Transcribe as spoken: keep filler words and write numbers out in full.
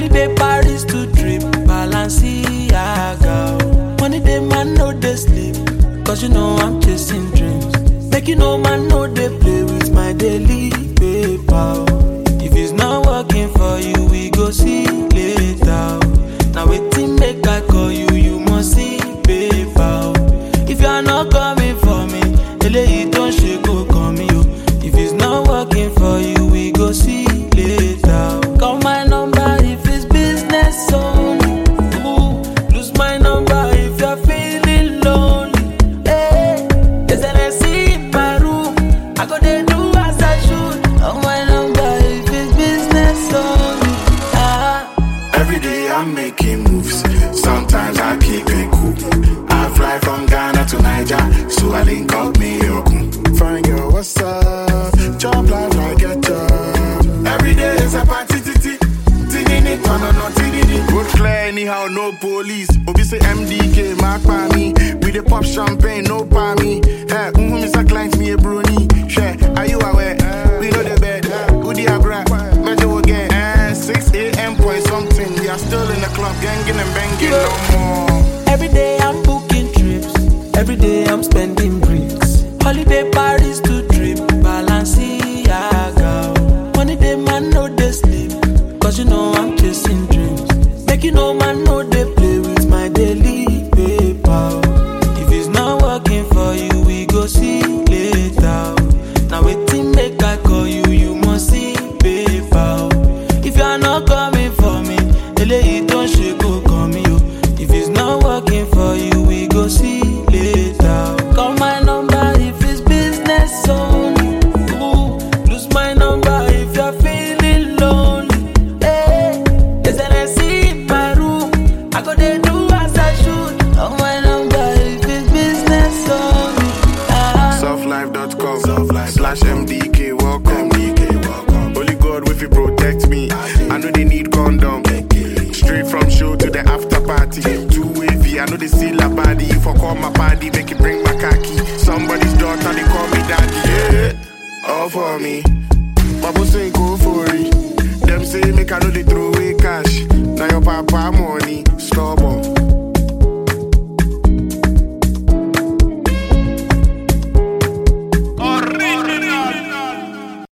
Holiday Paris to trip, Balenciaga. Money day man no dey sleep, cause you know I'm chasing dreams. Make you know man no dey play with my daily paper. If it's not working for you, we go see later. Now waiting make I call you, you must see paper. If you are not coming for me, eléyìí don't shake go call me. If it's not working for you, we go see later. Call my number if it's business only. Ooh, lose my number if you're feeling lonely. Hey, there's an S C in my room, I go there do as I should. Call my number if it's business only. Ah. Every day I'm making moves, sometimes I keep it cool. I fly from Ghana to Niger, so I link up me Yokun. Fine girl, what's up? Job life like a job. Every day is a party, titi. Tinini, tono, no, tinini. Road clear anyhow, no police. Obi say M D K, mark by me. We the pop champagne, no by me. Hey, um, Mister Client, me a brony. Share, are you aware? We know the bed. Who the abra? Measure again. Eh, six a.m. point something. We are still in the club, ganging and banging no more. Every day I'm booking trips, every day I'm spending bricks. Holiday Paris to trip, Balenciaga. Money day man no dey sleep, cause you know I'm chasing dreams. Make you know man no dey play with my daily paper. If it's not working for you, we go see later. Now waiting make I call you, you must see paper. If you are not coming for me, eléyìí don't shake go call me. If it's not working for you, we go see later. Call my number if it's business only. Ooh, lose my number if you're feeling lonely. Hey, there's an S C in my room, I go there do as I should. Call my number if it's business only. Ah. softlife dot com slash M D K welcome. Only God will protect me. I know they need condom. Straight from show to the after party. Too wavy, I know they see la body. If I call my body, make it bring my khaki. Somebody's daughter, they call me daddy. Yeah, all for me. Babo say go for it. Them say make I know they throw away cash.